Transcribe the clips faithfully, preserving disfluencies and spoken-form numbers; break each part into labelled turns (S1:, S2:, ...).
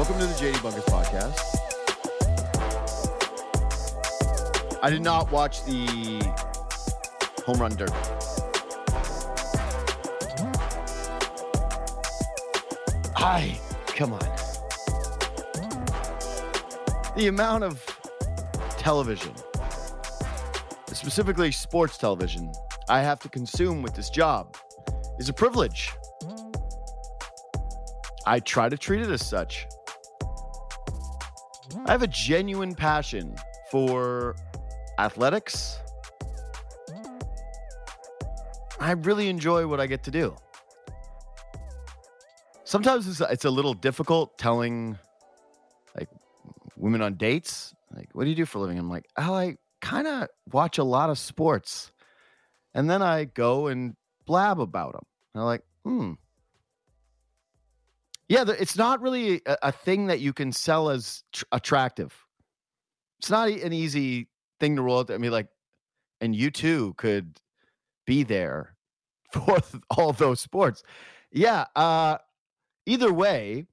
S1: Welcome to the J D Bunkers podcast. I did not watch the home run derby. Hi, come on. The amount of television, specifically sports television, I have to consume with this job is a privilege. I try to treat it as such. I have a genuine passion for athletics. I really enjoy what I get to do. Sometimes it's, it's a little difficult telling like women on dates, like, what do you do for a living? I'm like, oh, I kind of watch a lot of sports. And then I go and blab about them. And I'm like, hmm. Yeah, it's not really a, a thing that you can sell as tr- attractive. It's not an easy thing to roll out. I mean, like, and you too could be there for all those sports. Yeah. Uh, either way,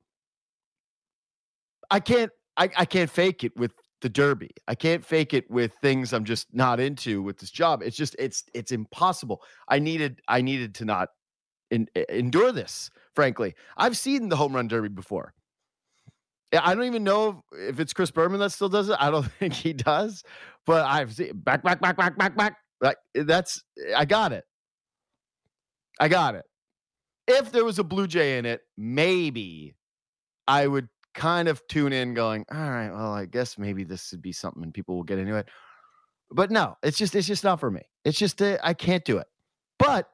S1: I can't. I, I can't fake it with the derby. I can't fake it with things I'm just not into with this job. It's just it's it's impossible. I needed I needed to not in, endure this. Frankly, I've seen the home run derby before. I don't even know if it's Chris Berman that still does it. I don't think he does, but I've seen back, back, back, back, back, back. Like that's, I got it. I got it. If there was a Blue Jay in it, maybe I would kind of tune in going, all right, well, I guess maybe this would be something and people will get into it. But no, it's just, it's just not for me. It's just, uh, I can't do it. But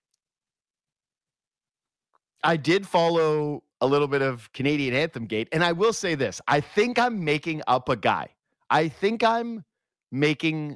S1: I did follow a little bit of Canadian Anthem Gate, and I will say this. I think I'm making up a guy. I think I'm making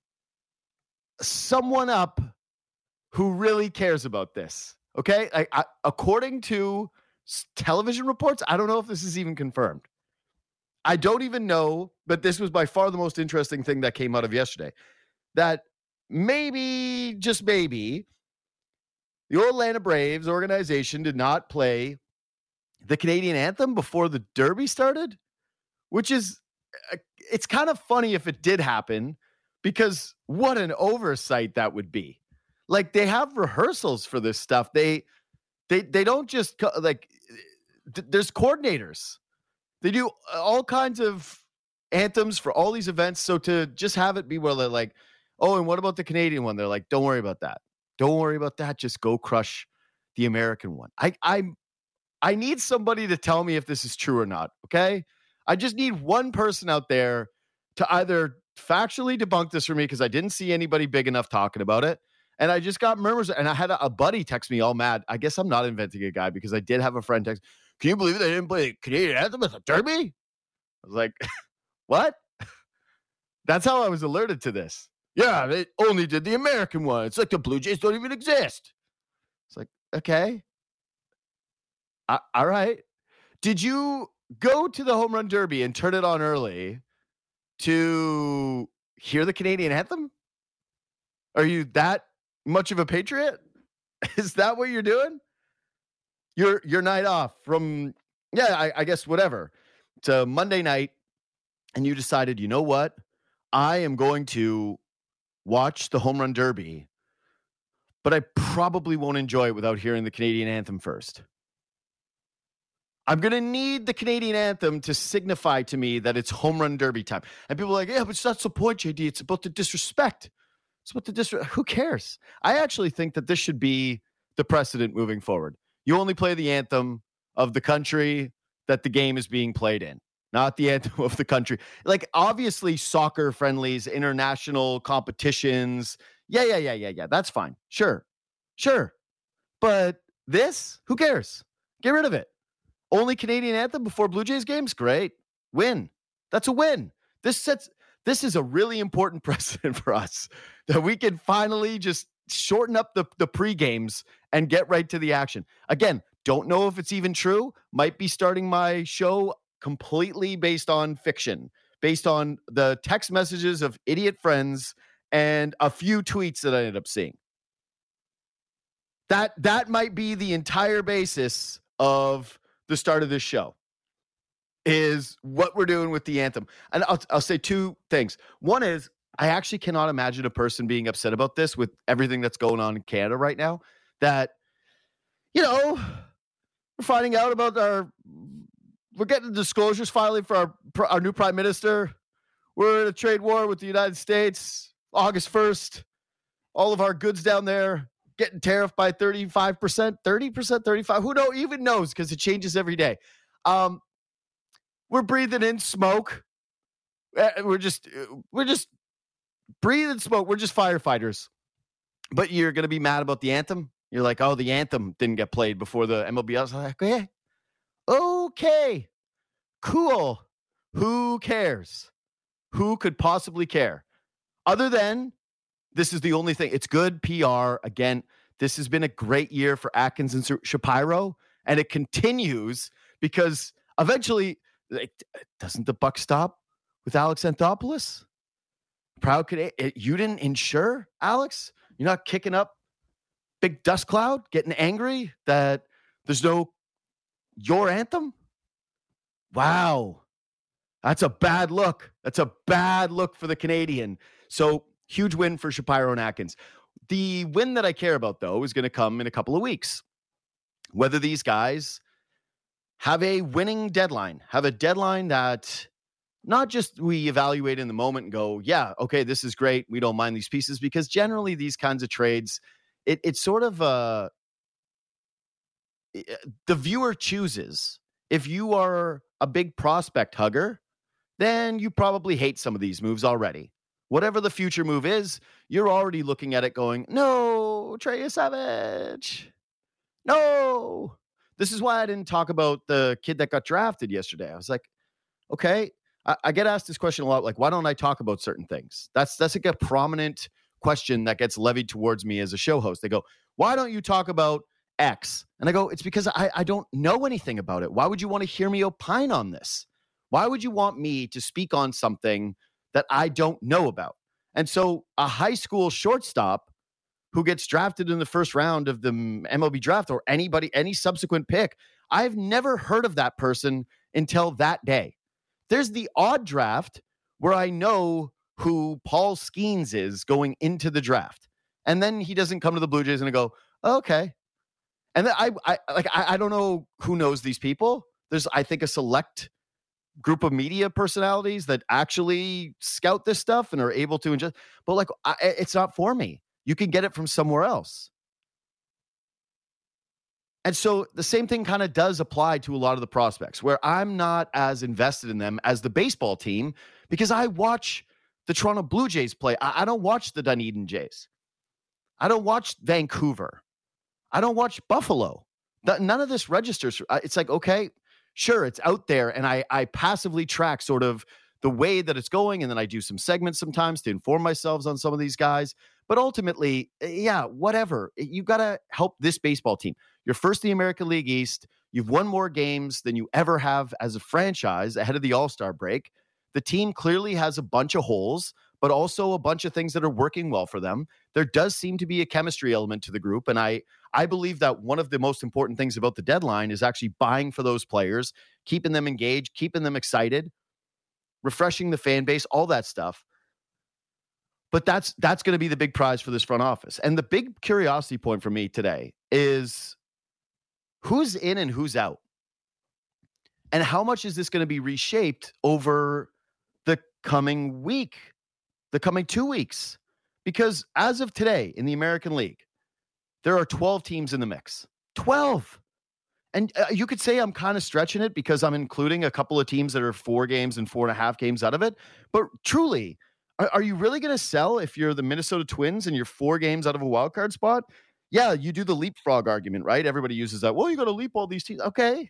S1: someone up who really cares about this, okay? I, I, according to television reports, I don't know if this is even confirmed. I don't even know, but this was by far the most interesting thing that came out of yesterday, that maybe, just maybe, the Atlanta Braves organization did not play the Canadian anthem before the derby started, which is, it's kind of funny if it did happen, because what an oversight that would be. Like, they have rehearsals for this stuff. They, they, they don't just, like, th- there's coordinators. They do all kinds of anthems for all these events. So to just have it be where they're like, oh, and what about the Canadian one? They're like, don't worry about that. Don't worry about that. Just go crush the American one. I I I need somebody to tell me if this is true or not, okay? I just need one person out there to either factually debunk this for me, because I didn't see anybody big enough talking about it. And I just got murmurs, and I had a, a buddy text me all mad. I guess I'm not inventing a guy, because I did have a friend text, can you believe they didn't play Canadian anthem at the derby? I was like, what? That's how I was alerted to this. Yeah, they only did the American one. It's like the Blue Jays don't even exist. It's like, okay. Uh, all right. Did you go to the home run derby and turn it on early to hear the Canadian anthem? Are you that much of a patriot? Is that what you're doing? Your your night off from, yeah, I, I guess whatever, to Monday night, and you decided, you know what? I am going to watch the home run derby, but I probably won't enjoy it without hearing the Canadian anthem first. I'm going to need the Canadian anthem to signify to me that it's home run derby time. And people are like, yeah, but that's the point, J D. It's about the disrespect. It's about the disrespect. Who cares? I actually think that this should be the precedent moving forward. You only play the anthem of the country that the game is being played in, not the anthem of the country. Like, obviously, soccer friendlies, international competitions. Yeah, yeah, yeah, yeah, yeah. That's fine. Sure. Sure. But this, who cares? Get rid of it. Only Canadian anthem before Blue Jays games? Great. Win. That's a win. This sets, this is a really important precedent for us, that we can finally just shorten up the, the pre-games and get right to the action. Again, don't know if it's even true. Might be starting my show completely based on fiction, based on the text messages of idiot friends and a few tweets that I ended up seeing. That that might be the entire basis of the start of this show. is what we're doing with the anthem. And I'll, I'll say two things. One is I actually cannot imagine a person being upset about this with everything that's going on in Canada right now. That, you know, we're finding out about our, we're getting disclosures finally for our, our new prime minister. We're in a trade war with the United States. August first, all of our goods down there getting tariffed by thirty-five percent, thirty percent, thirty-five. Who know even knows because it changes every day. Um, we're breathing in smoke. We're just we're just breathing smoke. We're just firefighters. But you're going to be mad about the anthem? You're like, oh, the anthem didn't get played before the M L B. I was like, yeah, okay, cool. Who cares? Who could possibly care? Other than this is the only thing. It's good P R. Again, this has been a great year for Atkins and Shapiro, and it continues because eventually, like, doesn't the buck stop with Alex Anthopoulos? Proud Canadian. You didn't insure, Alex? You're not kicking up big dust cloud, getting angry that there's no your anthem? Wow. That's a bad look. That's a bad look for the Canadian. So huge win for Shapiro and Atkins. The win that I care about, though, is going to come in a couple of weeks. Whether these guys have a winning deadline, have a deadline that not just we evaluate in the moment and go, yeah, okay, this is great. We don't mind these pieces, because generally these kinds of trades, it, it's sort of uh, the viewer chooses. If you are a big prospect hugger, then you probably hate some of these moves already. Whatever the future move is, you're already looking at it going, no, Trey Savage. No. This is why I didn't talk about the kid that got drafted yesterday. I was like, okay, I, I get asked this question a lot. Like, why don't I talk about certain things? That's, that's like a prominent question that gets levied towards me as a show host. They go, why don't you talk about X? And I go, it's because I, I don't know anything about it. Why would you want to hear me opine on this? Why would you want me to speak on something that I don't know about? And so a high school shortstop who gets drafted in the first round of the M L B draft, or anybody, any subsequent pick, I've never heard of that person until that day. There's the odd draft where I know who Paul Skeens is going into the draft. And then he doesn't come to the Blue Jays and I go, okay. And then I, I like, I, I don't know who knows these people. There's, I think, a select group of media personalities that actually scout this stuff and are able to ingest, but like, I, it's not for me. You can get it from somewhere else. And so the same thing kind of does apply to a lot of the prospects where I'm not as invested in them as the baseball team because I watch the Toronto Blue Jays play. I, I don't watch the Dunedin Jays. I don't watch Vancouver. I don't watch Buffalo. The, none of this registers. It's like, okay, sure, it's out there, and I, I passively track sort of the way that it's going, and then I do some segments sometimes to inform myself on some of these guys. But ultimately, yeah, whatever. You got to help this baseball team. You're first in the American League East. You've won more games than you ever have as a franchise ahead of the All-Star break. The team clearly has a bunch of holes, but also a bunch of things that are working well for them. There does seem to be a chemistry element to the group, and I I believe that one of the most important things about the deadline is actually buying for those players, keeping them engaged, keeping them excited, refreshing the fan base, all that stuff. But that's that's going to be the big prize for this front office. And the big curiosity point for me today is who's in and who's out? And how much is this going to be reshaped over the coming week, the coming two weeks? Because as of today in the American League, there are twelve teams in the mix. twelve. And uh, you could say I'm kind of stretching it because I'm including a couple of teams that are four games and four and a half games out of it. But truly, are, are you really going to sell if you're the Minnesota Twins and you're four games out of a wild card spot? Yeah, you do the leapfrog argument, right? Everybody uses that. Well, you got to leap all these teams. Okay.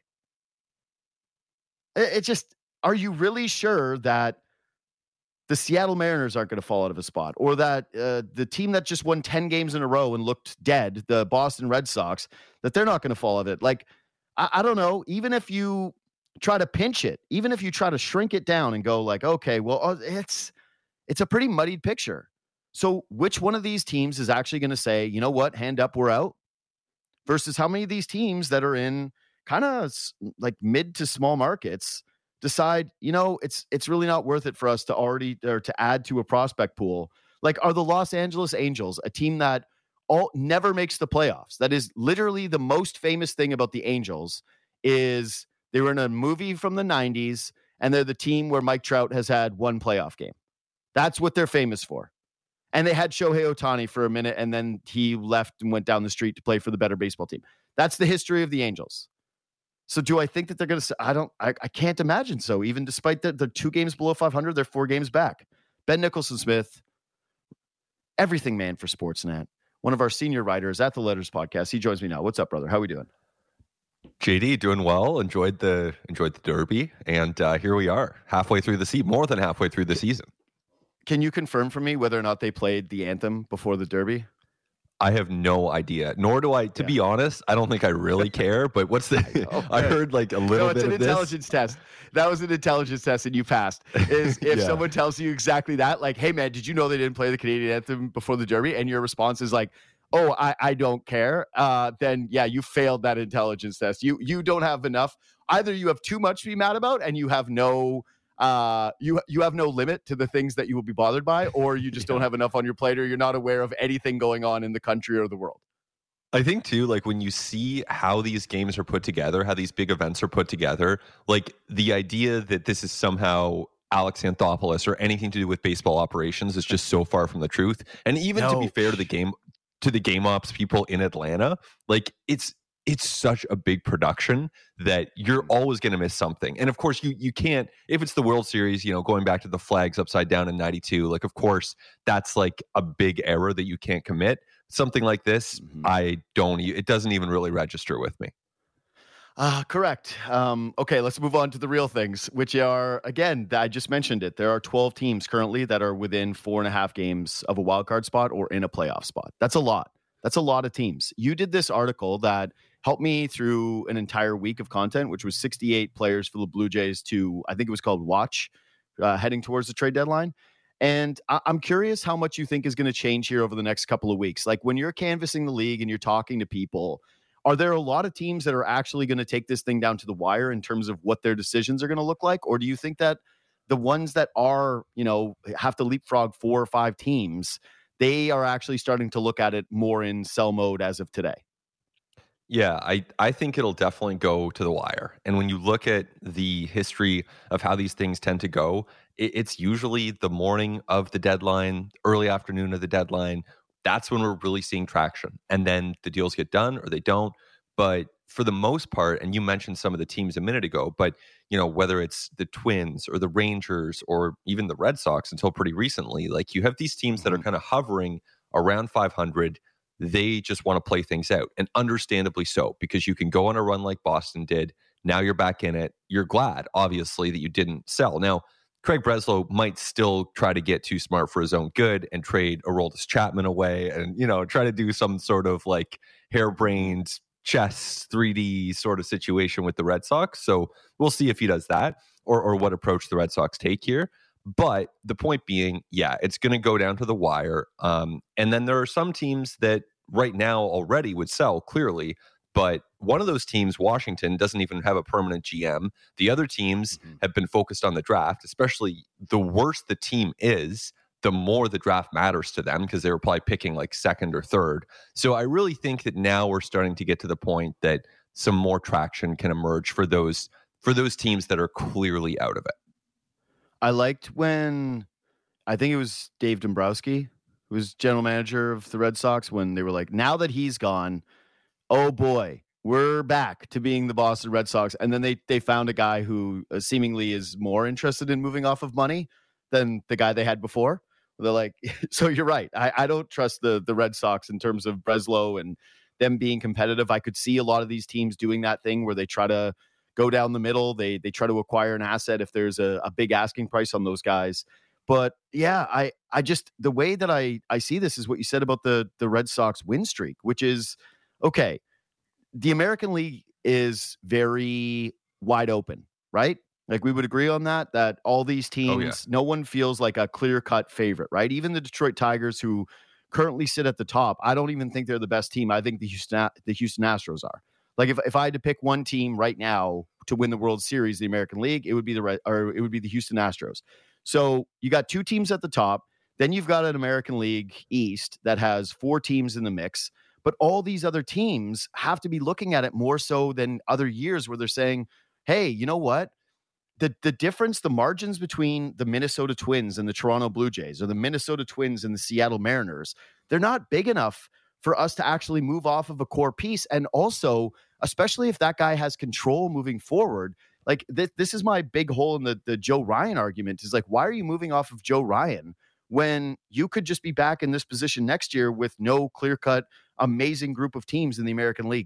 S1: It, it just, are you really sure that the Seattle Mariners aren't going to fall out of a spot, or that uh, the team that just won ten games in a row and looked dead, the Boston Red Sox, that they're not going to fall out of it? Like, I, I don't know. Even if you try to pinch it, even if you try to shrink it down and go like, okay, well, uh, it's it's a pretty muddied picture. So which one of these teams is actually going to say, you know what, hand up, we're out? Versus how many of these teams that are in kind of like mid to small markets decide, you know, it's it's really not worth it for us to already or to add to a prospect pool. Like, are the Los Angeles Angels a team that all never makes the playoffs? That is literally the most famous thing about the Angels is they were in a movie from the nineties, and they're the team where Mike Trout has had one playoff game. That's what they're famous for. And they had Shohei Ohtani for a minute, and then he left and went down the street to play for the better baseball team. That's the history of the Angels. So do I think that they're going to, I don't, I, I can't imagine so. Even despite that they're two games below five hundred, they're four games back. Ben Nicholson-Smith, everything man for Sportsnet, one of our senior writers at the Letters Podcast. He joins me now. What's up, brother? How are we doing?
S2: J D, doing well. Enjoyed the enjoyed the Derby, and uh, here we are, halfway through the season, more than halfway through the season.
S1: Can you confirm for me whether or not they played the anthem before the Derby?
S2: I have no idea. Nor do I. To yeah. be honest, I don't think I really care. But what's the? I, I heard like a little no,
S1: it's
S2: bit
S1: an
S2: of
S1: intelligence
S2: this.
S1: test. That was an intelligence test, and you passed. Is if
S2: yeah.
S1: someone tells you exactly that, like, "Hey, man, did you know they didn't play the Canadian anthem before the Derby?" And your response is like, "Oh, I, I don't care." Uh, then yeah, you failed that intelligence test. You you don't have enough. Either you have too much to be mad about, and you have no. Uh, you you have no limit to the things that you will be bothered by, or you just yeah. don't have enough on your plate, or you're not aware of anything going on in the country or the world.
S2: I think too, like when you see how these games are put together, how these big events are put together, like the idea that this is somehow Alex Anthopoulos or anything to do with baseball operations is just so far from the truth. And even no. to be fair to the game, to the game ops people in Atlanta, like it's it's such a big production that you're always going to miss something. And of course, you you can't, if it's the World Series, you know, going back to the flags upside down in ninety-two, like, of course, that's like a big error that you can't commit. Something like this, mm-hmm. I don't, it doesn't even really register with me.
S1: Uh, correct. Um, okay, let's move on to the real things, which are, again, I just mentioned it. There are twelve teams currently that are within four and a half games of a wild card spot or in a playoff spot. That's a lot. That's a lot of teams. You did this article that helped me through an entire week of content, which was sixty-eight players for the Blue Jays to, I think it was called Watch, uh, heading towards the trade deadline. And I- I'm curious how much you think is going to change here over the next couple of weeks. Like when you're canvassing the league and you're talking to people, are there a lot of teams that are actually going to take this thing down to the wire in terms of what their decisions are going to look like? Or do you think that the ones that are, you know, have to leapfrog four or five teams, they are actually starting to look at it more in sell mode as of today?
S2: Yeah, I, I think it'll definitely go to the wire. And when you look at the history of how these things tend to go, it, it's usually the morning of the deadline, early afternoon of the deadline. That's when we're really seeing traction. And then the deals get done or they don't. But for the most part, and you mentioned some of the teams a minute ago, but you know, whether it's the Twins or the Rangers or even the Red Sox until pretty recently, like you have these teams that are kind of hovering around five hundred. They just want to play things out, and understandably so, because you can go on a run like Boston did. Now you're back in it. You're glad, obviously, that you didn't sell. Now, Craig Breslow might still try to get too smart for his own good and trade Aroldis Chapman away and, you know, try to do some sort of like harebrained chess three D sort of situation with the Red Sox. So we'll see if he does that or or what approach the Red Sox take here. But the point being, yeah, it's going to go down to the wire. Um, and then there are some teams that right now already would sell, clearly. But one of those teams, Washington, doesn't even have a permanent G M. The other teams mm-hmm. have been focused on the draft, especially the worse the team is, the more the draft matters to them because they were probably picking like second or third. So I really think that now we're starting to get to the point that some more traction can emerge for those for those teams that are clearly out of it.
S1: I liked when, I think it was Dave Dombrowski, who was general manager of the Red Sox, when they were like, now that he's gone, oh boy, we're back to being the Boston Red Sox. And then they they found a guy who uh, seemingly is more interested in moving off of money than the guy they had before. They're like, so you're right. I, I don't trust the the Red Sox in terms of Breslow and them being competitive. I could see a lot of these teams doing that thing where they try to go down the middle. They they try to acquire an asset if there's a, a big asking price on those guys. But yeah, I I just, the way that I, I see this is what you said about the the Red Sox win streak, which is, okay, the American League is very wide open, right? Like we would agree on that, that all these teams, oh, yeah. no one feels like a clear-cut favorite, right? Even the Detroit Tigers, who currently sit at the top, I don't even think they're the best team. I think the Houston the Houston Astros are. Like if, if I had to pick one team right now to win the World Series, the American League, it would be the Red, or it would be the Houston Astros. So you got two teams at the top. Then you've got an American League East that has four teams in the mix. But all these other teams have to be looking at it more so than other years where they're saying, hey, you know what? The, the difference, the margins between the Minnesota Twins and the Toronto Blue Jays, or the Minnesota Twins and the Seattle Mariners, they're not big enough for us to actually move off of a core piece. And also, especially if that guy has control moving forward, like th- this is my big hole in the, the Joe Ryan argument is like, why are you moving off of Joe Ryan when you could just be back in this position next year with no clear-cut, amazing group of teams in the American League?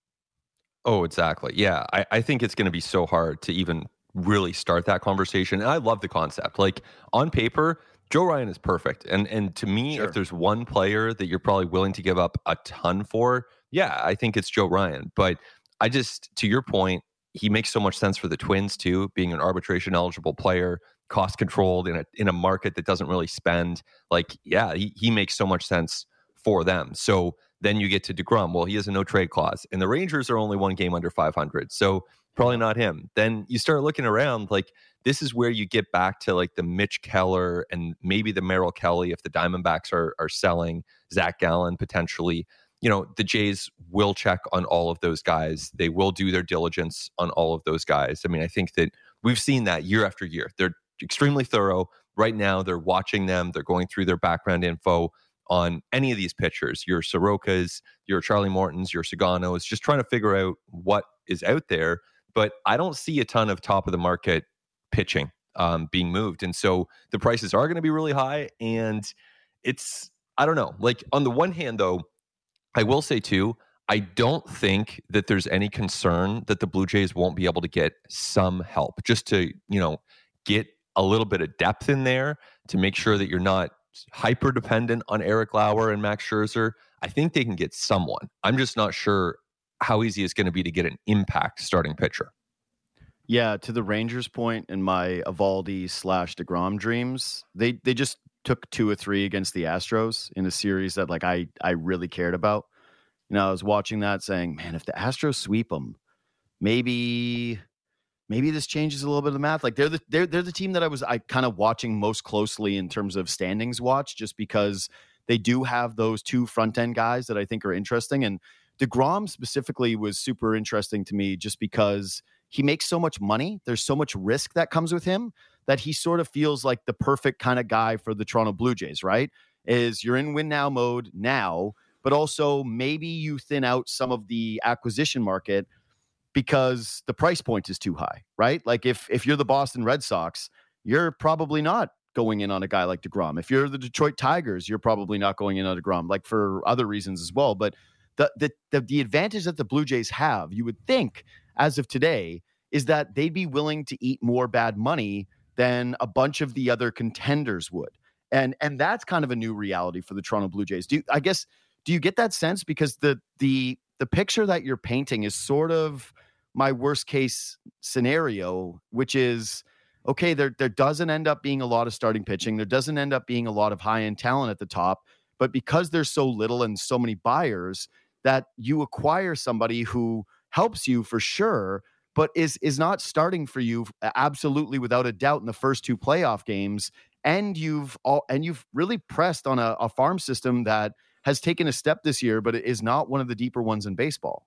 S2: Oh, exactly. Yeah, I, I think it's going to be so hard to even really start that conversation. And I love the concept. Like on paper, Joe Ryan is perfect. And and to me, sure. if there's one player that you're probably willing to give up a ton for, yeah, I think it's Joe Ryan. But I just, to your point, he makes so much sense for the Twins too, being an arbitration eligible player, cost controlled in a in a market that doesn't really spend. Like, yeah, he, he makes so much sense for them. So then you get to DeGrom. Well, he has a no trade clause, and the Rangers are only one game under five hundred. So probably not him. Then you start looking around, like this is where you get back to like the Mitch Keller and maybe the Merrill Kelly if the Diamondbacks are are selling, Zach Gallen potentially. You know, the Jays will check on all of those guys. They will do their diligence on all of those guys. I mean, I think that we've seen that year after year. They're extremely thorough. Right now, they're watching them. They're going through their background info on any of these pitchers, your Sorokas, your Charlie Mortons, your Saganos, just trying to figure out what is out there. But I don't see a ton of top of the market pitching um, being moved. And so the prices are going to be really high. And it's, I don't know, like on the one hand, though, I will say too, I don't think that there's any concern that the Blue Jays won't be able to get some help just to, you know, get a little bit of depth in there to make sure that you're not hyper dependent on Eric Lauer and Max Scherzer. I think they can get someone. I'm just not sure how easy it's going to be to get an impact starting pitcher.
S1: Yeah, to the Rangers' point in my Eovaldi slash DeGrom dreams, they they just took two or three against the Astros in a series that like I I really cared about. You know, I was watching that saying, man, if the Astros sweep them, maybe maybe this changes a little bit of the math. Like they're the they're they're the team that I was I kind of watching most closely in terms of standings watch, just because they do have those two front end guys that I think are interesting. And DeGrom specifically was super interesting to me just because he makes so much money. There's so much risk that comes with him that he sort of feels like the perfect kind of guy for the Toronto Blue Jays, right? Is you're in win now mode now, but also maybe you thin out some of the acquisition market because the price point is too high, right? Like if if you're the Boston Red Sox, you're probably not going in on a guy like DeGrom. If you're the Detroit Tigers, you're probably not going in on DeGrom, like for other reasons as well. But the the the, the advantage that the Blue Jays have, you would think, as of today, is that they'd be willing to eat more bad money than a bunch of the other contenders would. And and that's kind of a new reality for the Toronto Blue Jays. Do you, I guess, do you get that sense? Because the the the picture that you're painting is sort of my worst case scenario, which is, okay, there there doesn't end up being a lot of starting pitching. There doesn't end up being a lot of high-end talent at the top. But because there's so little and so many buyers, that you acquire somebody who helps you for sure, but is is not starting for you absolutely without a doubt in the first two playoff games. And you've all and you've really pressed on a, a farm system that has taken a step this year, but it is not one of the deeper ones in baseball.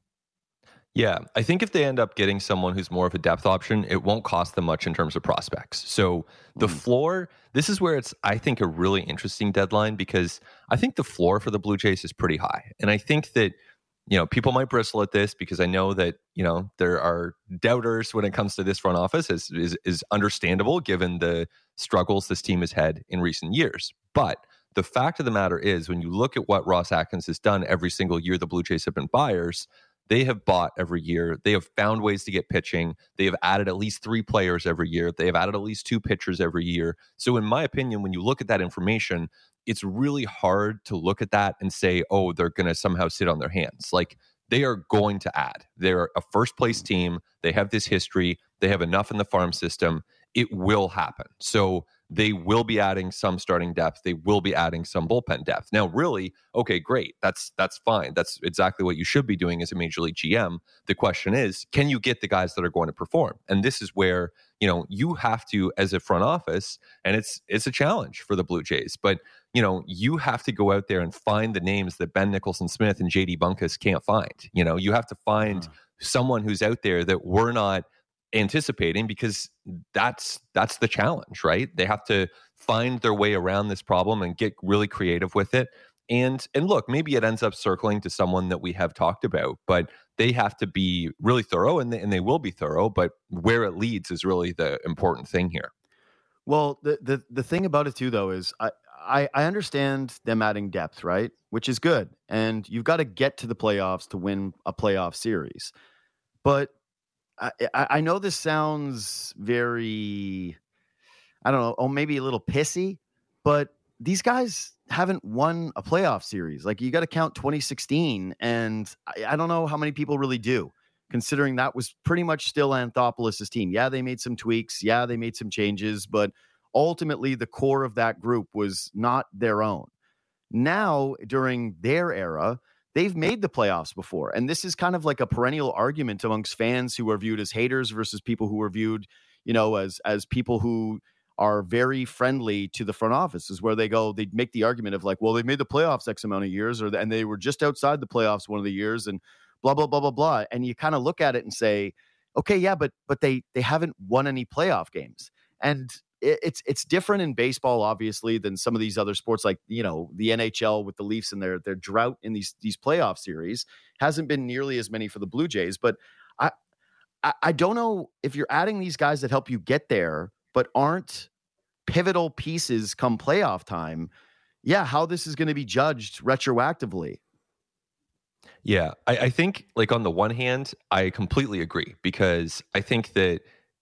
S2: Yeah, I think if they end up getting someone who's more of a depth option, it won't cost them much in terms of prospects. So the mm. floor, this is where it's, I think, a really interesting deadline, because I think the floor for the Blue Jays is pretty high. And I think that, you know, people might bristle at this because I know that, you know, there are doubters when it comes to this front office, is, is, is understandable given the struggles this team has had in recent years. But the fact of the matter is, when you look at what Ross Atkins has done every single year the Blue Jays have been buyers, they have bought every year. They have found ways to get pitching. They have added at least three players every year. They have added at least two pitchers every year. So in my opinion, when you look at that information, it's really hard to look at that and say, oh, they're going to somehow sit on their hands. Like, they are going to add. They're a first place team. They have this history. They have enough in the farm system. It will happen. So they will be adding some starting depth. They will be adding some bullpen depth. Now, really, okay, great. That's that's fine. That's exactly what you should be doing as a major league G M. The question is, can you get the guys that are going to perform? And this is where, you know, you have to, as a front office, and it's it's a challenge for the Blue Jays, but you know, you have to go out there and find the names that Ben Nicholson Smith and J D Bunkus can't find. You know, you have to find uh. someone who's out there that we're not anticipating, because that's that's the challenge, right? They have to find their way around this problem and get really creative with it. And and look, maybe it ends up circling to someone that we have talked about, but they have to be really thorough, and they, and they will be thorough. But where it leads is really the important thing here.
S1: Well, the the the thing about it too, though, is I I, I understand them adding depth, right? Which is good, and you've got to get to the playoffs to win a playoff series, but I, I know this sounds very, I don't know, oh, maybe a little pissy, but these guys haven't won a playoff series. Like, you got to count twenty sixteen, and I, I don't know how many people really do, considering that was pretty much still Anthopoulos' team. Yeah, they made some tweaks. Yeah, they made some changes, but ultimately the core of that group was not their own. Now, during their era, they've made the playoffs before. And this is kind of like a perennial argument amongst fans who are viewed as haters versus people who are viewed, you know, as, as people who are very friendly to the front office, is where they go, they make the argument of like, well, they made the playoffs X amount of years, or, and they were just outside the playoffs one of the years, and blah, blah, blah, blah, blah. And you kind of look at it and say, okay, yeah, but, but they, they haven't won any playoff games. And it's it's different in baseball, obviously, than some of these other sports, like, you know, the N H L with the Leafs and their their drought in these these playoff series hasn't been nearly as many for the Blue Jays. But I, I I don't know if you're adding these guys that help you get there, but aren't pivotal pieces come playoff time. Yeah, how this is going to be judged retroactively.
S2: Yeah, I, I think, like, on the one hand, I completely agree, because I think that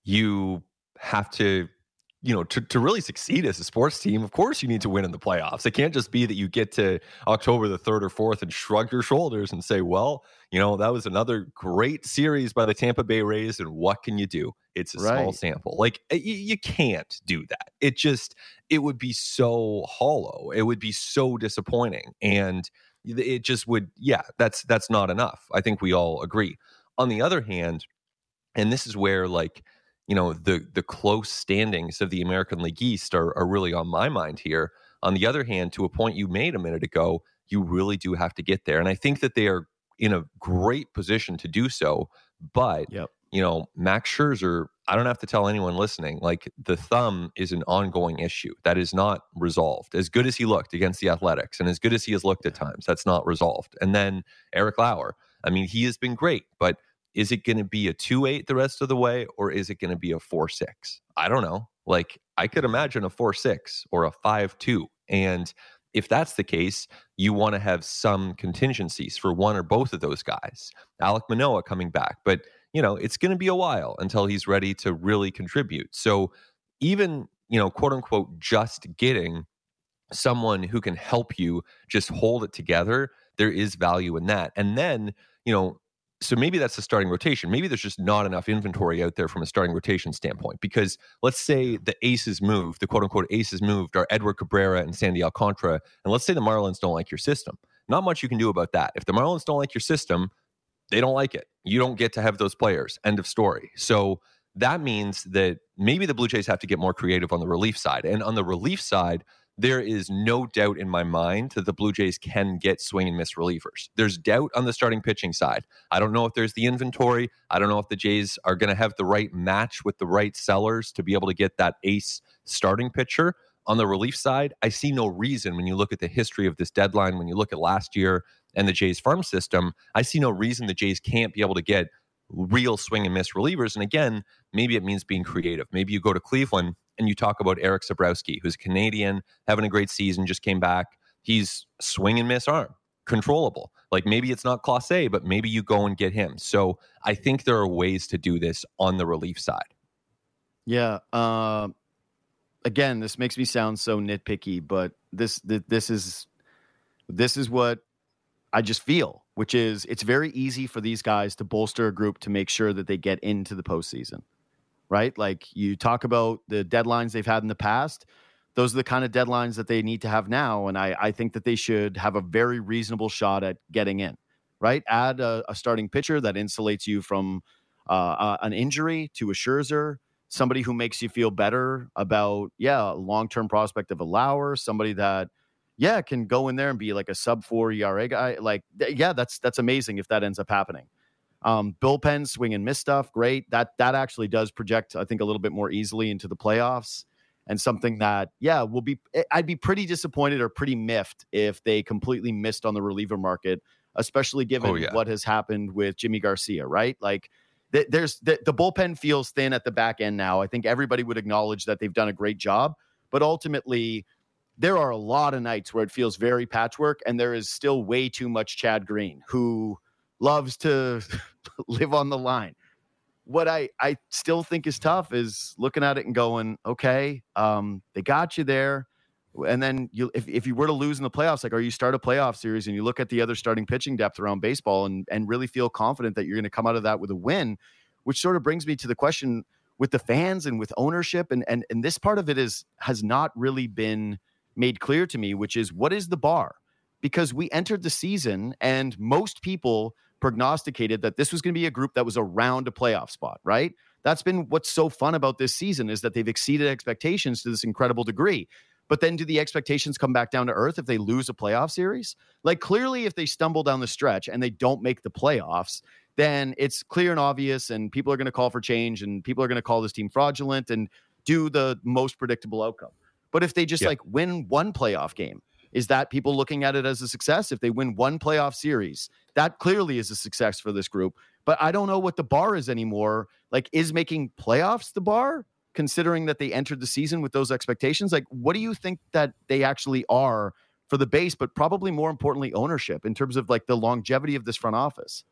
S2: you have to, you know, to, to really succeed as a sports team, of course you need to win in the playoffs. It can't just be that you get to October the third or fourth and shrug your shoulders and say, well, you know, that was another great series by the Tampa Bay Rays, and what can you do? It's a right. small sample. Like, you, you can't do that. It just, it would be so hollow. It would be so disappointing. And it just would, yeah, that's, that's not enough. I think we all agree. On the other hand, and this is where, like, you know, the the close standings of the American League East are, are really on my mind here. On the other hand, to a point you made a minute ago, you really do have to get there. And I think that they are in a great position to do so. But,
S1: yep.
S2: you know, Max Scherzer, I don't have to tell anyone listening, like, the thumb is an ongoing issue. That is not resolved. As good as he looked against the Athletics, and as good as he has looked at times, that's not resolved. And then Eric Lauer, I mean, he has been great, but is it going to be a two eight the rest of the way, or is it going to be a four six? I don't know. Like, I could imagine a four six or a five two. And if that's the case, you want to have some contingencies for one or both of those guys. Alek Manoah coming back. But, you know, it's going to be a while until he's ready to really contribute. So even, you know, quote unquote, just getting someone who can help you just hold it together, there is value in that. And then, you know, so maybe that's the starting rotation. Maybe there's just not enough inventory out there from a starting rotation standpoint, because let's say the aces moved, the quote unquote aces moved are Edward Cabrera and Sandy Alcantara. And let's say the Marlins don't like your system. Not much you can do about that. If the Marlins don't like your system, they don't like it. You don't get to have those players. End of story. So that means that maybe the Blue Jays have to get more creative on the relief side. And on the relief side, there is no doubt in my mind that the Blue Jays can get swing and miss relievers. There's doubt on the starting pitching side. I don't know if there's the inventory. I don't know if the Jays are going to have the right match with the right sellers to be able to get that ace starting pitcher. On the relief side, I see no reason, when you look at the history of this deadline, when you look at last year and the Jays farm system, I see no reason the Jays can't be able to get real swing and miss relievers. And again, maybe it means being creative. Maybe you go to Cleveland and you talk about Eric Sabrowski, who's a Canadian, having a great season, just came back. He's swing and miss arm, controllable. Like, maybe it's not Clase, but maybe you go and get him. So I think there are ways to do this on the relief side.
S1: Yeah. Uh, again, this makes me sound so nitpicky, but this this is this is what I just feel, which is it's very easy for these guys to bolster a group to make sure that they get into the postseason. right? Like you talk about the deadlines they've had in the past. Those are the kind of deadlines that they need to have now. And I, I think that they should have a very reasonable shot at getting in, right? Add a, a starting pitcher that insulates you from uh, uh, an injury to a Scherzer, somebody who makes you feel better about, yeah, a long-term prospect of a Lauer, somebody that, yeah, can go in there and be like a sub four E R A guy. Like, th- yeah, that's that's amazing if that ends up happening. Um, bullpen swing and miss stuff, great. That that actually does project, I think, a little bit more easily into the playoffs, and something that, yeah, will be. I'd be pretty disappointed or pretty miffed if they completely missed on the reliever market, especially given
S2: Oh, yeah.
S1: what has happened with Jimmy Garcia, right? Like, th- there's the, the bullpen feels thin at the back end now. I think everybody would acknowledge that they've done a great job, but ultimately, there are a lot of nights where it feels very patchwork, and there is still way too much Chad Green, who loves to live on the line. What I, I still think is tough is looking at it and going, okay, um, they got you there. And then you, if, if you were to lose in the playoffs, like, or you start a playoff series and you look at the other starting pitching depth around baseball and, and really feel confident that you're going to come out of that with a win, which sort of brings me to the question with the fans and with ownership. And, and, and this part of it is, has not really been made clear to me, which is, what is the bar? Because we entered the season and most people prognosticated that this was going to be a group that was around a playoff spot, right? That's been what's so fun about this season, is that they've exceeded expectations to this incredible degree. But then do the expectations come back down to earth if they lose a playoff series? Like, clearly, if they stumble down the stretch and they don't make the playoffs, then it's clear and obvious, and people are going to call for change, and people are going to call this team fraudulent and do the most predictable outcome. But if they just,
S2: Yep.
S1: like, win one playoff game, is that people looking at it as a success? If they win one playoff series, that clearly is a success for this group. But I don't know what the bar is anymore. Like, is making playoffs the bar, considering that they entered the season with those expectations? Like, what do you think that they actually are for the base, but probably more importantly, ownership, in terms of like the longevity of this front office?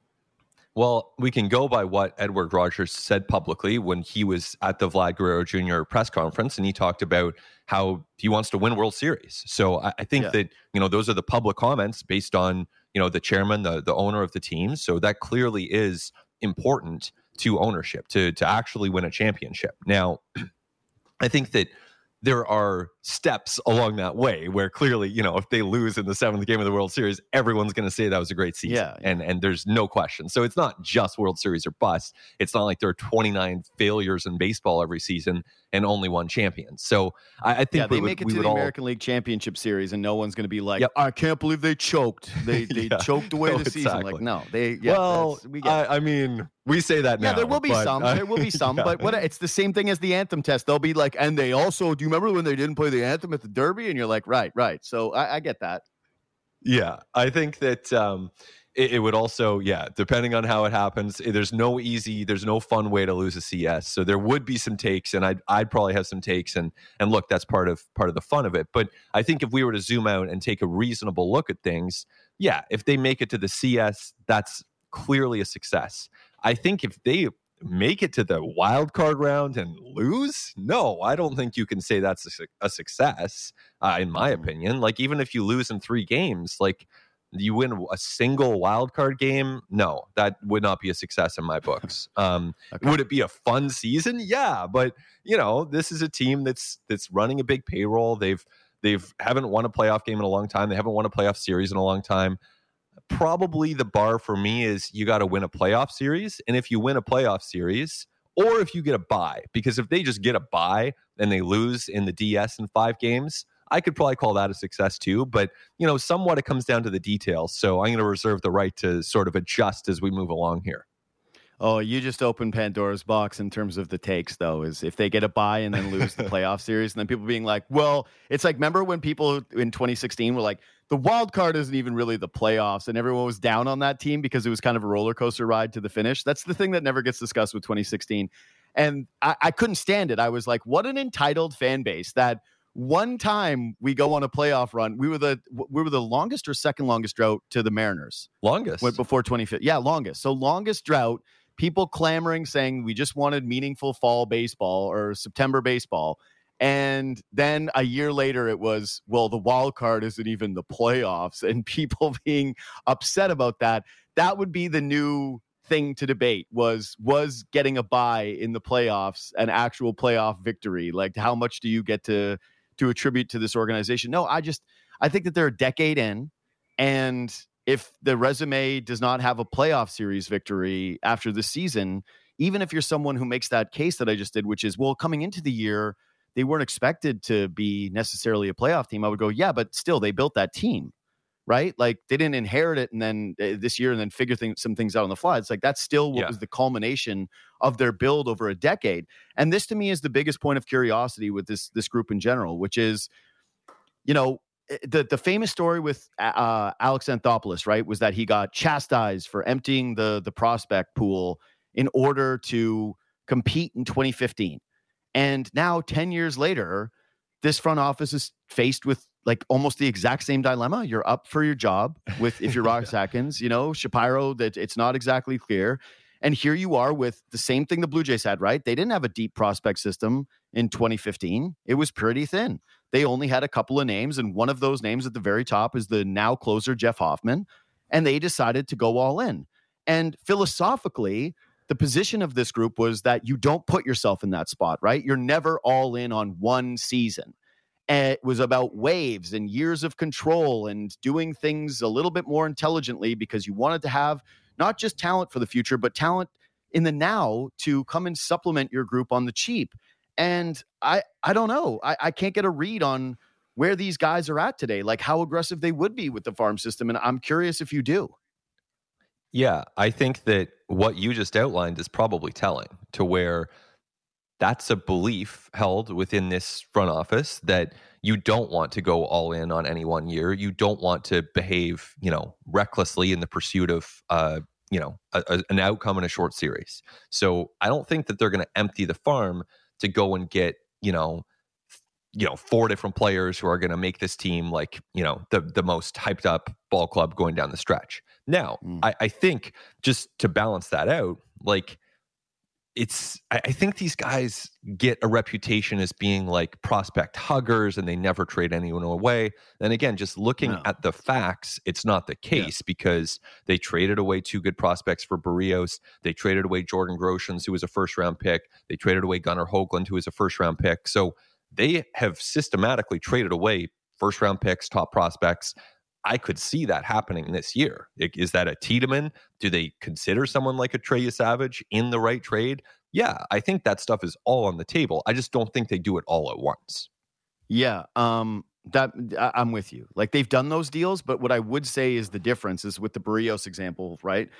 S2: Well, we can go by what Edward Rogers said publicly when he was at the Vlad Guerrero Junior press conference, and he talked about how he wants to win World Series. So I, I think
S1: Yeah.
S2: that, you know, those are the public comments based on, you know, the chairman, the the owner of the team. So that clearly is important to ownership, to to actually win a championship. Now, I think that there are steps along that way where clearly, you know, if they lose in the seventh game of the World Series, everyone's going to say that was a great season.
S1: Yeah, yeah.
S2: And and there's no question. So it's not just World Series or bust. It's not like there are twenty-nine failures in baseball every season and only one champion. So I, I think
S1: Yeah, they
S2: we would,
S1: make it
S2: we
S1: to
S2: would
S1: the
S2: all,
S1: American League Championship Series, and no one's going to be like,
S2: Yep.
S1: I can't believe they choked. They they
S2: Yeah.
S1: choked away
S2: No,
S1: the season.
S2: exactly.
S1: Like, no, they. Yeah,
S2: well,
S1: that's- we get it.
S2: I, I mean, we say that now.
S1: Yeah, there will be
S2: but,
S1: some.
S2: uh,
S1: There will be some,
S2: yeah.
S1: but what? It's the same thing as the anthem test. They'll be like, and they also, do you remember when they didn't play the anthem at the Derby? And you're like, right, right. So I, I get that.
S2: Yeah, I think that um, it, it would also, yeah, depending on how it happens, eh, there's no easy, there's no fun way to lose a C S. So there would be some takes, and I'd I'd probably have some takes, and and look, that's part of part of the fun of it. But I think if we were to zoom out and take a reasonable look at things, yeah, if they make it to the C S, that's clearly a success. I think if they make it to the wild card round and lose, no, I don't think you can say that's a, su- a success, uh, in my
S1: Mhm.
S2: opinion. Like, even if you lose in three games, like, you win a single wild card game, no, that would not be a success in my books. Um,
S1: Okay.
S2: Would it be a fun season? Yeah, but you know, this is a team that's that's running a big payroll. They've they've haven't won a playoff game in a long time. They haven't won a playoff series in a long time. Probably the bar for me is you got to win a playoff series. And if you win a playoff series, or if you get a bye, because if they just get a bye and they lose in the D S in five games, I could probably call that a success too. But, you know, somewhat it comes down to the details. So I'm going to reserve the right to sort of adjust as we move along here.
S1: Oh, you just opened Pandora's box in terms of the takes, though, is if they get a bye and then lose the playoff series, and then people being like, well, it's like, remember when people in twenty sixteen were like, the wild card isn't even really the playoffs, and everyone was down on that team because it was kind of a roller coaster ride to the finish. That's the thing that never gets discussed with twenty sixteen. And I, I couldn't stand it. I was like, what an entitled fan base that one time we go on a playoff run, we were the we were the longest or second longest drought to the Mariners.
S2: Longest.
S1: Went before twenty fifteen. Yeah, longest. So longest drought. People clamoring, saying we just wanted meaningful fall baseball or September baseball. And then a year later, it was, well, the wild card isn't even the playoffs, and people being upset about that. That would be the new thing to debate was was getting a bye in the playoffs an actual playoff victory. Like, how much do you get to to attribute to this organization? No, I just I think that they're a decade in, and if the resume does not have a playoff series victory after the season, even if you're someone who makes that case that I just did, which is, well, coming into the year, they weren't expected to be necessarily a playoff team, I would go, yeah, but still, they built that team, right? Like, they didn't inherit it and then uh, this year and then figure things, some things out on the fly. It's like, that's still what
S2: Yeah.
S1: was the culmination of their build over a decade. And this to me is the biggest point of curiosity with this, this group in general, which is, you know, the, the famous story with uh, Alex Anthopoulos, right, was that he got chastised for emptying the, the prospect pool in order to compete in twenty fifteen. And now ten years later, this front office is faced with like almost the exact same dilemma. You're up for your job with, if you're Ross yeah. Atkins, you know, Shapiro, that it's not exactly clear. And here you are with the same thing the Blue Jays had, right? They didn't have a deep prospect system in twenty fifteen. It was pretty thin. They only had a couple of names, and one of those names at the very top is the now closer Jeff Hoffman, and they decided to go all in. And philosophically, the position of this group was that you don't put yourself in that spot, right? You're never all in on one season. And it was about waves and years of control and doing things a little bit more intelligently because you wanted to have not just talent for the future, but talent in the now to come and supplement your group on the cheap. And I, I don't know. I, I can't get a read on where these guys are at today, like how aggressive they would be with the farm system. And I'm curious if you do.
S2: Yeah, I think that what you just outlined is probably telling, to where that's a belief held within this front office that you don't want to go all in on any one year. You don't want to behave, you know, recklessly in the pursuit of, uh, you know, a, a, an outcome in a short series. So I don't think that they're going to empty the farm to go and get, you know, you know, four different players who are going to make this team like, you know, the the most hyped up ball club going down the stretch. Now, mm. I, I think just to balance that out, like it's, I, I think these guys get a reputation as being like prospect huggers and they never trade anyone away. And again, just looking no. at the facts, it's not the case yeah. because they traded away two good prospects for Barrios. They traded away Jordan Groshans, who was a first round pick. They traded away Gunnar Hoagland, who was a first round pick. So they have systematically traded away first round picks, top prospects. I could see that happening this year. Is that a Tiedemann? Do they consider someone like a Trey Savage in the right trade? Yeah, I think that stuff is all on the table. I just don't think they do it all at once.
S1: Yeah, um, that I, I'm with you. Like, they've done those deals, but what I would say is the difference is with the Barrios example, right?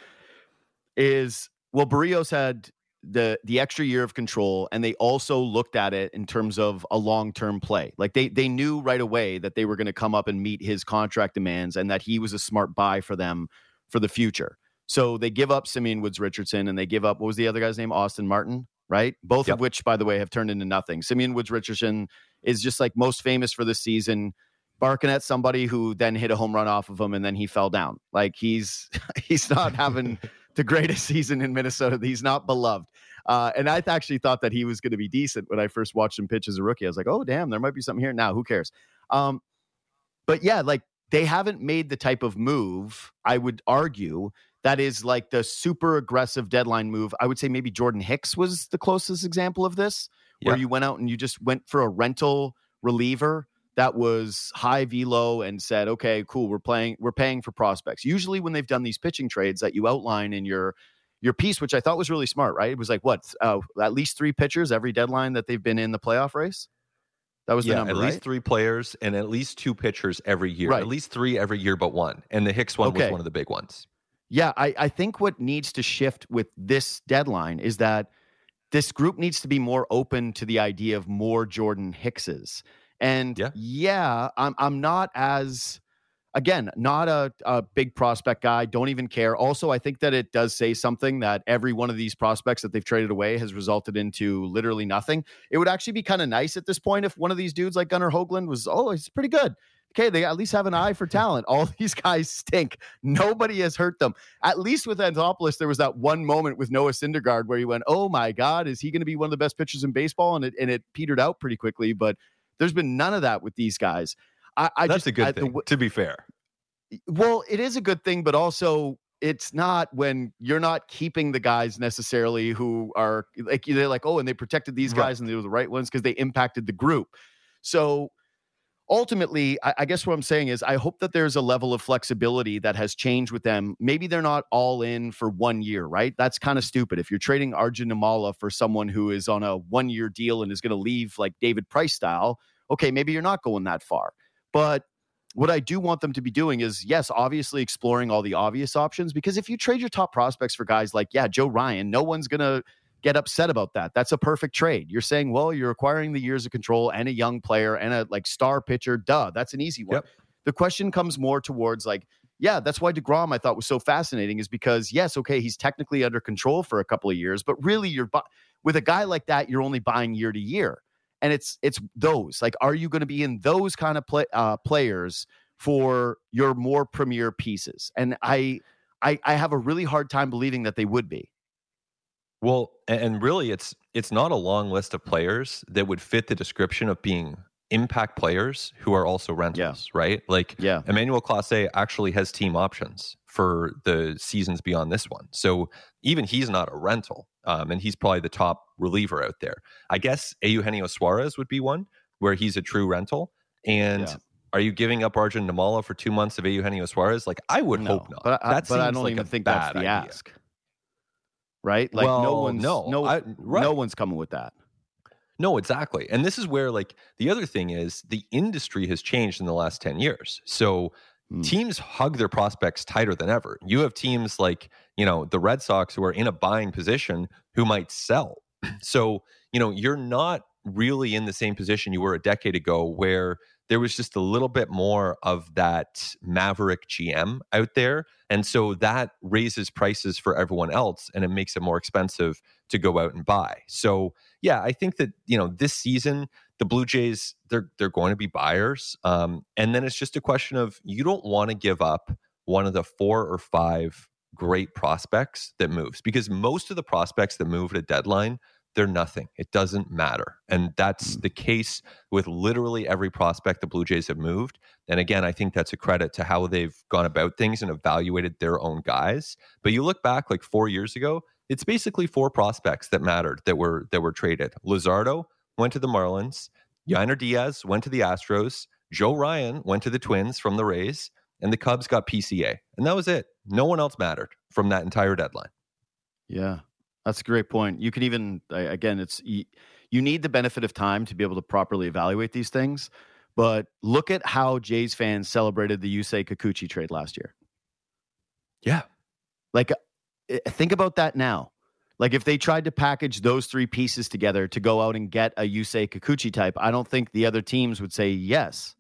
S1: Is, well, Barrios had the the extra year of control, and they also looked at it in terms of a long-term play. Like, they they knew right away that they were going to come up and meet his contract demands and that he was a smart buy for them for the future. So they give up Simeon Woods Richardson, and they give up, what was the other guy's name? Austin Martin, right? Both yep. of which, by the way, have turned into nothing. Simeon Woods Richardson is just like most famous for this season, barking at somebody who then hit a home run off of him, and then he fell down. Like, he's he's not having the greatest season in Minnesota. He's not beloved. Uh, and I actually thought that he was going to be decent when I first watched him pitch as a rookie. I was like, oh, damn, there might be something here. Now, who cares? Um, but yeah, like, they haven't made the type of move, I would argue, that is like the super aggressive deadline move. I would say maybe Jordan Hicks was the closest example of this, where yeah. you went out and you just went for a rental reliever that was high velo and said, okay, cool, we're playing, we're paying for prospects. Usually when they've done these pitching trades that you outline in your your piece, which I thought was really smart, right? It was like, what, uh, at least three pitchers every deadline that they've been in the playoff race? That was
S2: yeah,
S1: the number,
S2: at
S1: right?
S2: least three players and at least two pitchers every year.
S1: Right.
S2: At least three every year but one. And the Hicks one
S1: okay.
S2: was one of the big ones.
S1: Yeah, I, I think what needs to shift with this deadline is that this group needs to be more open to the idea of more Jordan Hickses. And yeah, yeah I'm I'm not as, again, not a, a big prospect guy. Don't even care. Also, I think that it does say something that every one of these prospects that they've traded away has resulted into literally nothing. It would actually be kind of nice at this point if one of these dudes like Gunnar Hoagland was, oh, he's pretty good. Okay, they at least have an eye for talent. All these guys stink. Nobody has hurt them. At least with Anthopoulos, there was that one moment with Noah Syndergaard where he went, oh my God, is he going to be one of the best pitchers in baseball? And it and it petered out pretty quickly. But there's been none of that with these guys. I, I
S2: That's
S1: just,
S2: a good
S1: I,
S2: thing,
S1: the,
S2: to be fair.
S1: Well, it is a good thing, but also it's not when you're not keeping the guys necessarily who are like, they're like, oh, and they protected these guys
S2: Right.
S1: and they were the right ones because they impacted the group. So ultimately, I, I guess what I'm saying is I hope that there's a level of flexibility that has changed with them. Maybe they're not all in for one year, right? That's kind of stupid. If you're trading Arjun Nimmala for someone who is on a one-year deal and is going to leave like David Price style, okay, maybe you're not going that far. But what I do want them to be doing is, yes, obviously exploring all the obvious options, because if you trade your top prospects for guys like, yeah, Joe Ryan, no one's going to get upset about that. That's a perfect trade. You're saying, well, you're acquiring the years of control and a young player and a like star pitcher. Duh, that's an easy one.
S2: Yep.
S1: The question comes more towards like, yeah, that's why DeGrom I thought was so fascinating, is because, yes, okay, he's technically under control for a couple of years, but really you're bu- with a guy like that, you're only buying year to year. And it's it's those, like, are you going to be in those kind of play, uh, players for your more premier pieces? And I, I I have a really hard time believing that they would be.
S2: Well, and really, it's it's not a long list of players that would fit the description of being impact players who are also rentals, yeah. right? Like,
S1: yeah.
S2: Emmanuel Clase actually has team options for the seasons beyond this one. So even he's not a rental, um, and he's probably the top reliever out there. I guess Eugenio Suarez would be one where he's a true rental. And yeah. Are you giving up Arjun Nimmala for two months of Eugenio Suarez? Like, I would
S1: no,
S2: hope not.
S1: But I,
S2: that
S1: but
S2: seems
S1: I don't
S2: like
S1: even
S2: a
S1: think
S2: bad
S1: that's the
S2: idea.
S1: ask. Right? Like
S2: well,
S1: no one's
S2: no,
S1: no,
S2: I, right.
S1: no one's coming with that.
S2: No, exactly. And this is where, like, the other thing is the industry has changed in the last ten years. So mm. teams hug their prospects tighter than ever. You have teams like, you know, the Red Sox who are in a buying position who might sell. So, you know, you're not really in the same position you were a decade ago where there was just a little bit more of that maverick G M out there. And so that raises prices for everyone else and it makes it more expensive to go out and buy. So, yeah, I think that, you know, this season, the Blue Jays, they're they're going to be buyers. Um, and then it's just a question of you don't want to give up one of the four or five great prospects that moves, because most of the prospects that move at a deadline, they're nothing. It doesn't matter. And that's the case with literally every prospect the Blue Jays have moved. And again, I think that's a credit to how they've gone about things and evaluated their own guys. But you look back like four years ago, it's basically four prospects that mattered that were that were traded. Luzardo went to the Marlins. Yainer Diaz went to the Astros. Joe Ryan went to the Twins from the Rays. And the Cubs got P C A. And that was it. No one else mattered from that entire deadline.
S1: Yeah. That's a great point. You can even, again, it's you, you need the benefit of time to be able to properly evaluate these things. But look at how Jays fans celebrated the Yusei Kikuchi trade last year.
S2: Yeah.
S1: Like, think about that now. Like, if they tried to package those three pieces together to go out and get a Yusei Kikuchi type, I don't think the other teams would say yes.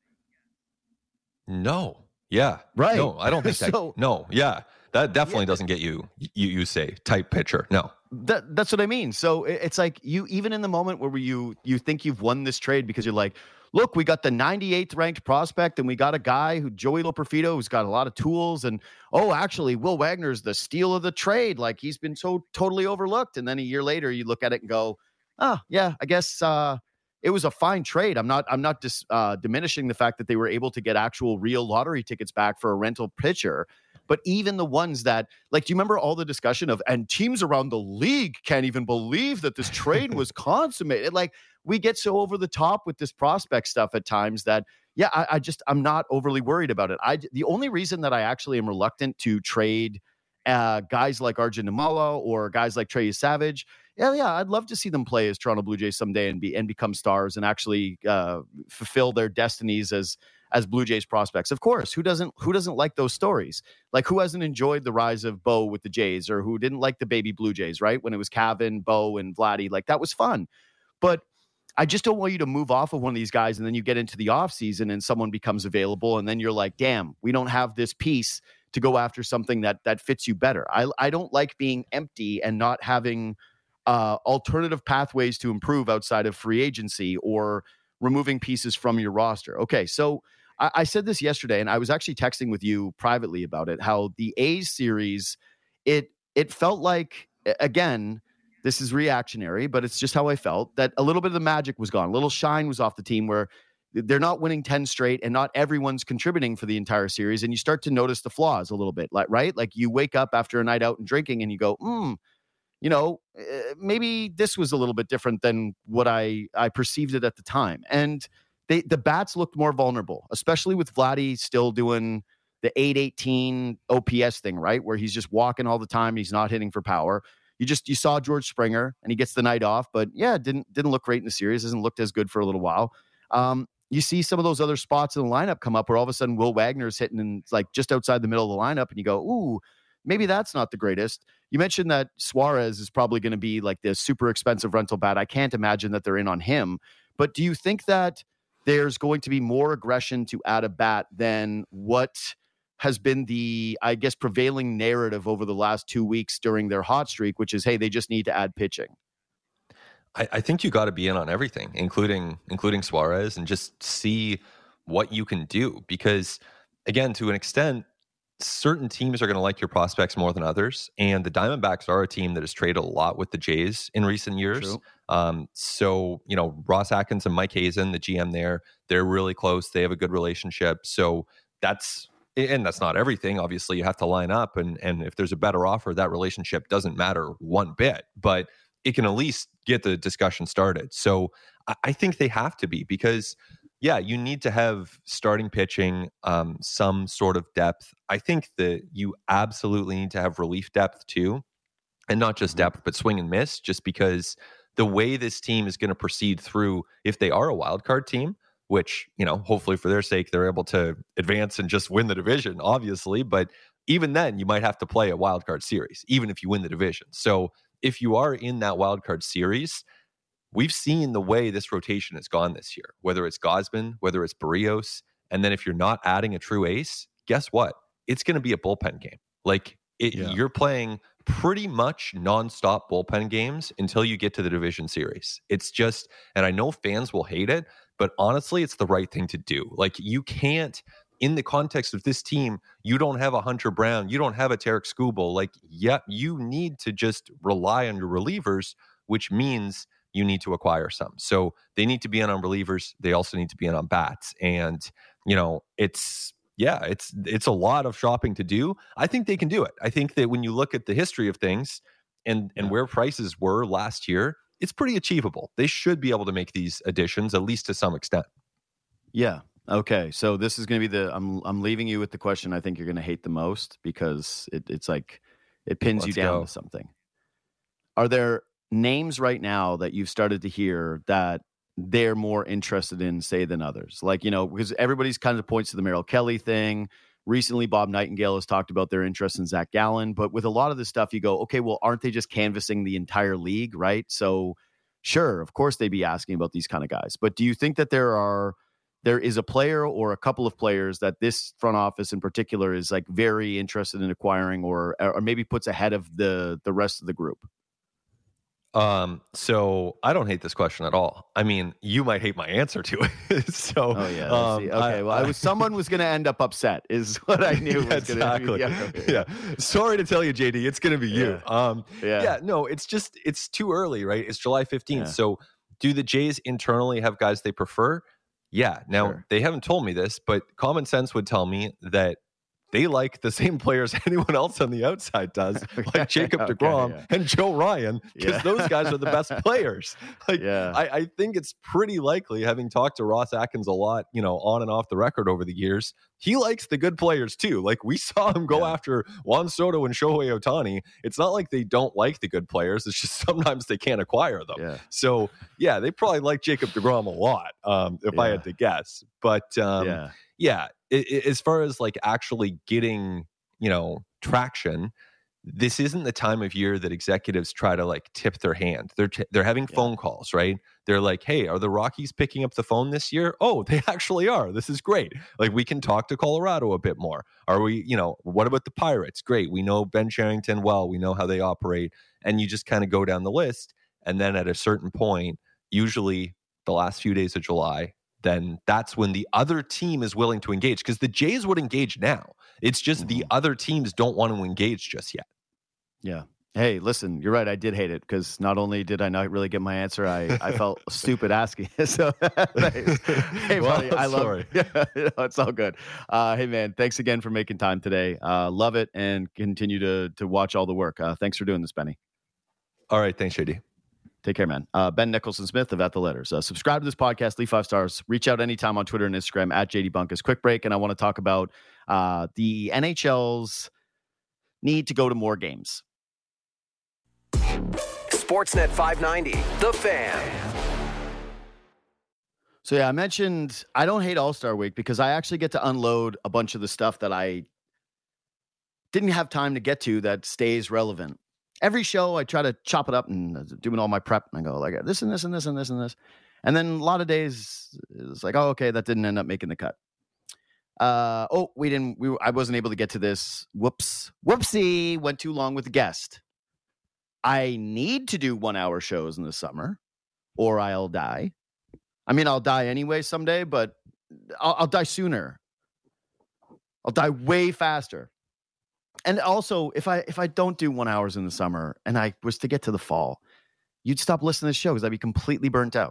S2: No. Yeah.
S1: Right.
S2: No, I don't think that.
S1: so,
S2: no. Yeah. That definitely yeah. doesn't get you, you, you say type pitcher. No.
S1: That that's what I mean. So it's like you, even in the moment where you you think you've won this trade because you're like, look, we got the ninety-eighth ranked prospect and we got a guy who Joey Loperfido who's got a lot of tools, and oh, actually, Will Wagner's the steal of the trade. Like, he's been so totally overlooked. And then a year later, you look at it and go, oh yeah, I guess uh, it was a fine trade. I'm not I'm not dis, uh, diminishing the fact that they were able to get actual real lottery tickets back for a rental pitcher. But even the ones that, like, do you remember all the discussion of, and teams around the league can't even believe that this trade was consummated? Like, we get so over the top with this prospect stuff at times that, yeah, I, I just, I'm not overly worried about it. I, the only reason that I actually am reluctant to trade uh, guys like Arjun Nimmala or guys like Trey Savage, yeah, yeah, I'd love to see them play as Toronto Blue Jays someday and be and become stars and actually uh, fulfill their destinies as as Blue Jays prospects. Of course, who doesn't who doesn't like those stories? Like, who hasn't enjoyed the rise of Bo with the Jays, or who didn't like the baby Blue Jays, right? When it was Cavan, Bo, and Vladdy, like, that was fun. But I just don't want you to move off of one of these guys and then you get into the offseason and someone becomes available and then you're like, damn, we don't have this piece to go after something that that fits you better. I I don't like being empty and not having uh, alternative pathways to improve outside of free agency or removing pieces from your roster. Okay, so I, I said this yesterday, and I was actually texting with you privately about it, how the A's series, it it felt like, again, this is reactionary, but it's just how I felt, that a little bit of the magic was gone. A little shine was off the team where they're not winning ten straight and not everyone's contributing for the entire series. And you start to notice the flaws a little bit, like, right? Like you wake up after a night out and drinking and you go, hmm, you know, uh, maybe this was a little bit different than what I, I perceived it at the time. And they, the bats looked more vulnerable, especially with Vladdy still doing the eight eighteen O P S thing, right? Where he's just walking all the time. He's not hitting for power. You just, you saw George Springer and he gets the night off, but yeah, didn't, didn't look great in the series. Hasn't looked as good for a little while. Um, you see some of those other spots in the lineup come up where all of a sudden Will Wagner's hitting in like just outside the middle of the lineup and you go, ooh, maybe that's not the greatest. You mentioned that Suarez is probably going to be like the super expensive rental bat. I can't imagine that they're in on him, but do you think that there's going to be more aggression to add a bat than what has been the, I guess, prevailing narrative over the last two weeks during their hot streak, which is, hey, they just need to add pitching?
S2: I, I think you got to be in on everything, including including Suarez, and just see what you can do. Because, again, to an extent, certain teams are going to like your prospects more than others. And the Diamondbacks are a team that has traded a lot with the Jays in recent years. Um, so, you know, Ross Atkins and Mike Hazen, the G M there, they're really close. They have a good relationship. So that's, and that's not everything. Obviously, you have to line up. And, and if there's a better offer, that relationship doesn't matter one bit. But it can at least get the discussion started. So I, I think they have to be, because yeah, you need to have starting pitching, um, some sort of depth. I think that you absolutely need to have relief depth too, and not just depth, but swing and miss, just because the way this team is going to proceed through, if they are a wild card team, which, you know, hopefully for their sake, they're able to advance and just win the division, obviously. But even then, you might have to play a wild card series, even if you win the division. So if you are in that wild card series, we've seen the way this rotation has gone this year, whether it's Gausman, whether it's Barrios. And then if you're not adding a true ace, guess what? It's going to be a bullpen game. Like it, yeah. You're playing pretty much nonstop bullpen games until you get to the division series. It's just, and I know fans will hate it, but honestly, it's the right thing to do. Like you can't, in the context of this team, you don't have a Hunter Brown, you don't have a Tarek Skubal. Like, yeah, you need to just rely on your relievers, which means you need to acquire some. So they need to be in on relievers. They also need to be in on bats. And, you know, it's, yeah, it's, it's a lot of shopping to do. I think they can do it. I think that when you look at the history of things and, and yeah. where prices were last year, it's pretty achievable. They should be able to make these additions, at least to some extent.
S1: Yeah. Okay. So this is going to be the, I'm, I'm leaving you with the question I think you're going to hate the most, because it, it's like, it pins Let's you down go. to something. Are there names right now that you've started to hear that they're more interested in, say, than others? Like, you know, because everybody's kind of points to the Merrill Kelly thing. Recently, Bob Nightingale has talked about their interest in Zach Gallen. But with a lot of this stuff, you go, okay, well, aren't they just canvassing the entire league, right? So sure, of course they'd be asking about these kind of guys. But do you think that there are, there is a player or a couple of players that this front office in particular is like very interested in acquiring, or or maybe puts ahead of the the rest of the group?
S2: Um, so I don't hate this question at all. I mean, you might hate my answer to it. so,
S1: oh yeah,
S2: um,
S1: okay. I, well, I was someone was going to end up upset, is what I knew.
S2: Yeah,
S1: was
S2: exactly.
S1: Gonna be,
S2: yeah, yeah. Sorry to tell you, J D, it's going to be you.
S1: Yeah.
S2: Um,
S1: yeah.
S2: yeah, no, it's just it's too early, right? It's July fifteenth.
S1: Yeah.
S2: So, do the Jays internally have guys they prefer? Yeah. Now
S1: sure.
S2: they haven't told me this, but common sense would tell me that they like the same players anyone else on the outside does, like Jacob
S1: okay,
S2: deGrom
S1: yeah.
S2: and Joe Ryan, because
S1: yeah.
S2: those guys are the best players. Like,
S1: yeah.
S2: I, I think it's pretty likely, having talked to Ross Atkins a lot, you know, on and off the record over the years, he likes the good players too. Like we saw him go
S1: yeah.
S2: after Juan Soto and Shohei Ohtani. It's not like they don't like the good players. It's just sometimes they can't acquire them.
S1: Yeah.
S2: So yeah, they probably like Jacob deGrom a lot, um, if
S1: yeah.
S2: I had to guess. But um,
S1: yeah.
S2: yeah, it, it, as far as like actually getting, you know, traction, this isn't the time of year that executives try to like tip their hand. They're t- they're having yeah. phone calls, right? They're like, hey, are the Rockies picking up the phone this year? Oh, they actually are. This is great. Like we can talk to Colorado a bit more. Are we, you know, what about the Pirates? Great. We know Ben Cherington well. We know how they operate. And you just kind of go down the list. And then at a certain point, usually the last few days of July, then that's when the other team is willing to engage, because the Jays would engage now. It's just mm-hmm. the other teams don't want to engage just yet.
S1: Yeah. Hey, listen, you're right. I did hate it because not only did I not really get my answer, I, I felt stupid asking. so, thanks. Hey,
S2: well,
S1: buddy, I love
S2: sorry.
S1: it. Yeah, you know, it's all good. Uh, hey, man, thanks again for making time today. Uh, love it and continue to to watch all the work. Uh, thanks for doing this, Benny.
S2: All right. Thanks, J D.
S1: Take care, man. Uh, Ben Nicholson Smith of At the Letters. Uh, subscribe to this podcast, leave five stars. Reach out anytime on Twitter and Instagram at J D Bunkus. Quick break, and I want to talk about uh, the N H L's need to go to more games.
S3: Sportsnet five ninety, The Fan.
S1: So, yeah, I mentioned I don't hate All-Star Week because I actually get to unload a bunch of the stuff that I didn't have time to get to that stays relevant. Every show, I try to chop it up and doing all my prep, and I go like this and this and this and this and this. And then a lot of days, it's like, oh, okay, that didn't end up making the cut. Uh, oh, we didn't, we, I wasn't able to get to this. Whoops. Whoopsie. Went too long with the guest. I need to do one hour shows in the summer or I'll die. I mean, I'll die anyway someday, but I'll, I'll die sooner. I'll die way faster. And also, if I if I don't do one hours in the summer and I was to get to the fall, you'd stop listening to the show because I'd be completely burnt out.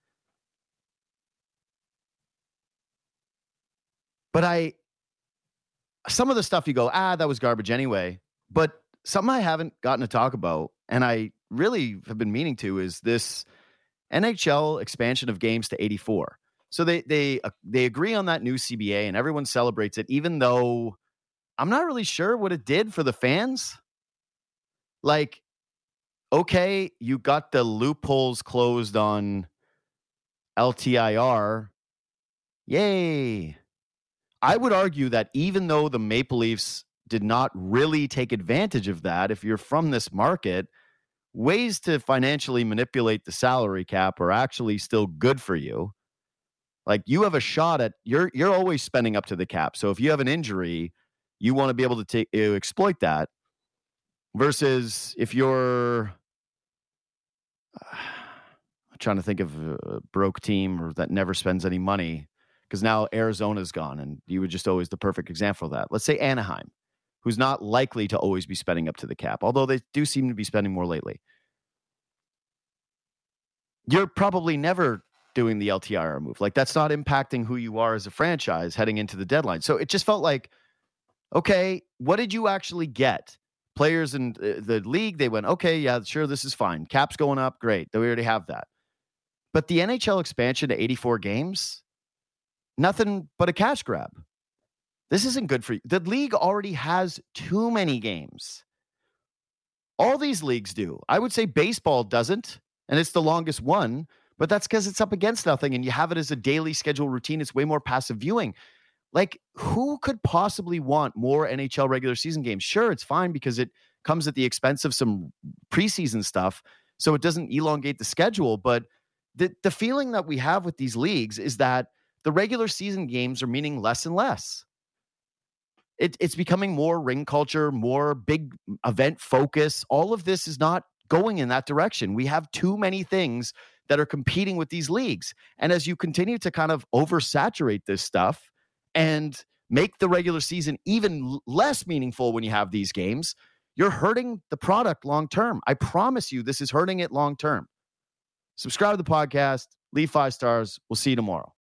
S1: But I, some of the stuff you go, ah, that was garbage anyway. But something I haven't gotten to talk about, and I really have been meaning to, is this N H L expansion of games to eighty-four. So they they uh, they agree on that new C B A, and everyone celebrates it, even though I'm not really sure what it did for the fans. Like, okay, you got the loopholes closed on L T I R. Yay. I would argue that even though the Maple Leafs did not really take advantage of that, if you're from this market, ways to financially manipulate the salary cap are actually still good for you. Like, you have a shot at, you're you're always spending up to the cap. So if you have an injury, you want to be able to take uh, exploit that, versus if you're uh, I'm trying to think of a broke team or that never spends any money, because now Arizona's gone, and you were just always the perfect example of that. Let's say Anaheim, who's not likely to always be spending up to the cap, although they do seem to be spending more lately. You're probably never doing the L T I R move. Like, that's not impacting who you are as a franchise heading into the deadline. So it just felt like, okay, what did you actually get? Players in the league, they went, okay, yeah, sure, this is fine. Cap's going up, great. We already have that. But the N H L expansion to eighty-four games, nothing but a cash grab. This isn't good for you. The league already has too many games. All these leagues do. I would say baseball doesn't, and it's the longest one, but that's because it's up against nothing, and you have it as a daily schedule routine. It's way more passive viewing. Like, who could possibly want more N H L regular season games? Sure, it's fine because it comes at the expense of some preseason stuff, so it doesn't elongate the schedule. But the, the feeling that we have with these leagues is that the regular season games are meaning less and less. It, it's becoming more ring culture, more big event focus. All of this is not going in that direction. We have too many things that are competing with these leagues. And as you continue to kind of oversaturate this stuff and make the regular season even less meaningful when you have these games, you're hurting the product long term. I promise you, this is hurting it long term. Subscribe to the podcast, leave five stars. We'll see you tomorrow.